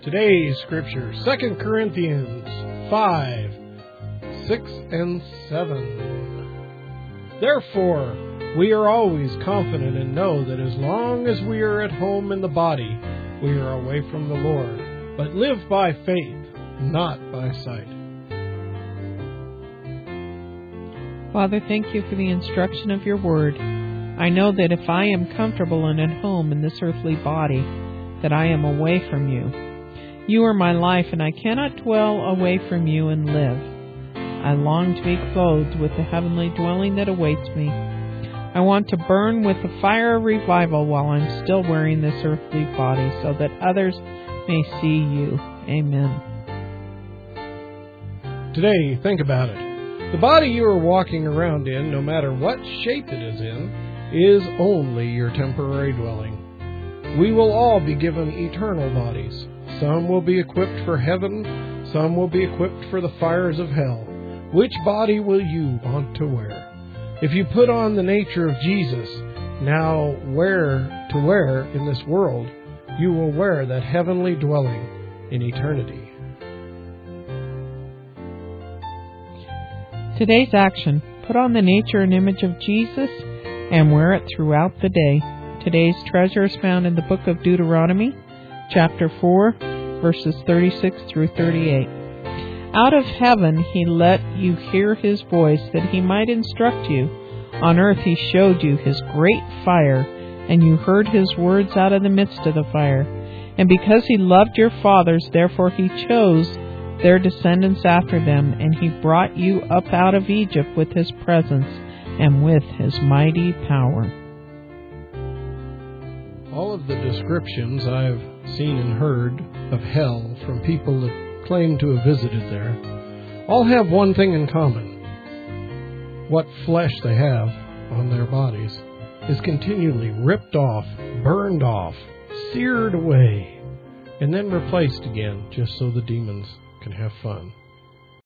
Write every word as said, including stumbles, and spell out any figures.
Today's scripture, Second Corinthians five, six and seven. Therefore, we are always confident and know that as long as we are at home in the body, we are away from the Lord, but live by faith, not by sight. Father, thank you for the instruction of your word. I know that if I am comfortable and at home in this earthly body, that I am away from you. You are my life, and I cannot dwell away from you and live. I long to be clothed with the heavenly dwelling that awaits me. I want to burn with the fire of revival while I'm still wearing this earthly body, so that others may see you. Amen. Today, think about it. The body you are walking around in, no matter what shape it is in, is only your temporary dwelling. We will all be given eternal bodies. Some will be equipped for heaven, some will be equipped for the fires of hell. Which body will you want to wear? If you put on the nature of Jesus, now where to wear in this world, you will wear that heavenly dwelling in eternity. Today's action: put on the nature and image of Jesus and wear it throughout the day. Today's treasure is found in the book of Deuteronomy, chapter four, verses thirty-six through thirty-eight. Out of heaven he let you hear his voice, that he might instruct you. On earth he showed you his great fire, and you heard his words out of the midst of the fire. And because he loved your fathers, therefore he chose their descendants after them, and he brought you up out of Egypt with his presence and with his mighty power. All of the descriptions I've seen and heard of hell from people that claim to have visited there all have one thing in common. What flesh they have on their bodies is continually ripped off, burned off, seared away, and then replaced again just so the demons can have fun.